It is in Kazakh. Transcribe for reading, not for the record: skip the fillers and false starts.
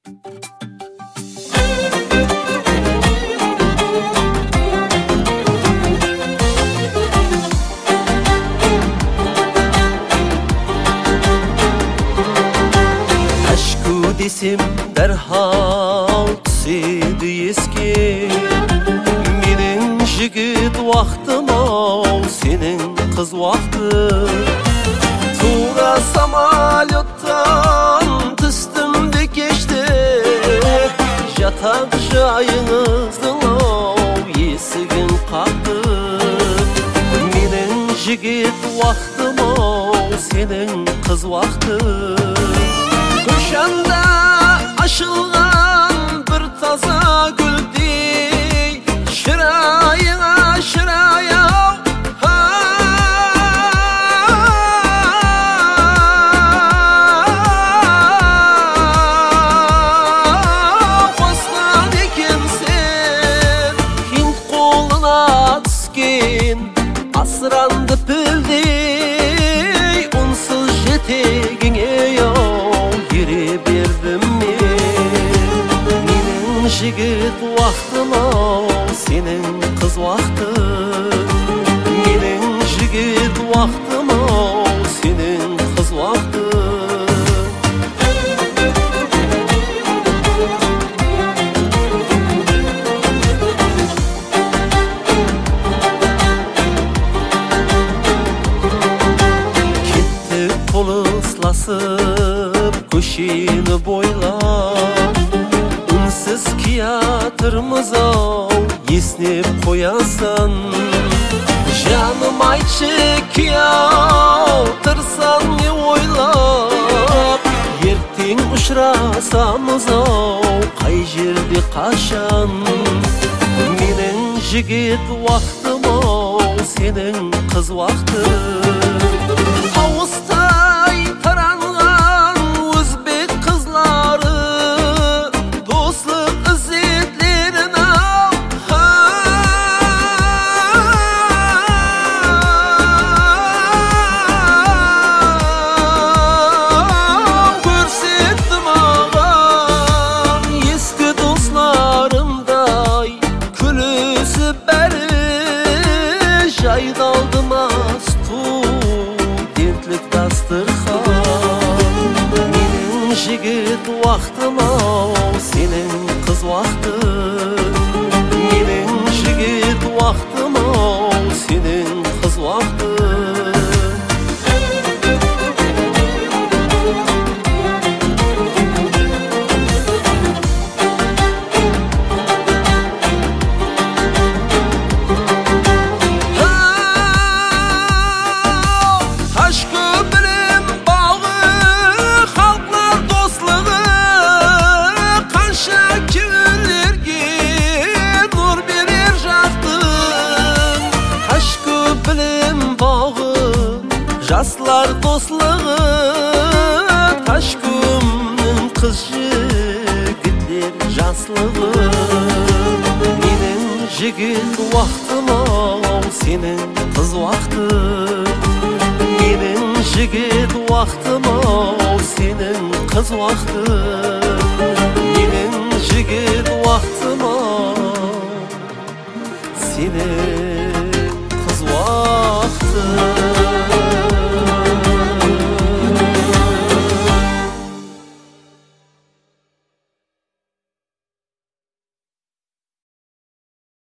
Desem derhal түседі еске. Менің жігіт уақытым ау, сенің қыз уақыты. Тура самолеттан түстім де кешті. Жатақ жайыңыздың ау, есігін қақты. Менің жігіт уақытым ау, сенің қыз уақыты. Көшанда ашылған бір таза гүлдей, шырайыңа шырай-ау. Қосқан екенсің хинт қолына түскен асыранды пілдей, ұнсыз жетегіңе-ау ере бердім мен. Менің жігіт уақытым ау, сенің қыз уақыты. Менің жігіт уақытым ау, сенің қыз уақыты. Кеттік қол ысыласып көшені бойлап, үнсіз киятырмыз ау, еснеп қоясан. Жаным айтшы киятырсан не ойлап, ертең ұшырасамыз ау, қай жерде қашан. Менің жігіт уақытым ау, сенің қыз уақыты. Тауыстай таранған өзбек қызлары достық ізетлерін ау. Көрсетті маған ескі достарымдай, күлісіп бәрі жайдалды мас студентлік дастырхан. Менің жігіт уақытым ау, сенің қыз уақыты. Менің жігіт уақытым ау, сенің қыз уақыты. Жаслар достығы, Ташкөмнің қыз жігіттер жаслығы. Менің жігіт уақытым ау, сенің қыз уақыты. Менің жігіт уақытым ау, сенің қыз уақыты. Менің жігіт уақытым ау, сенің қыз уақыты.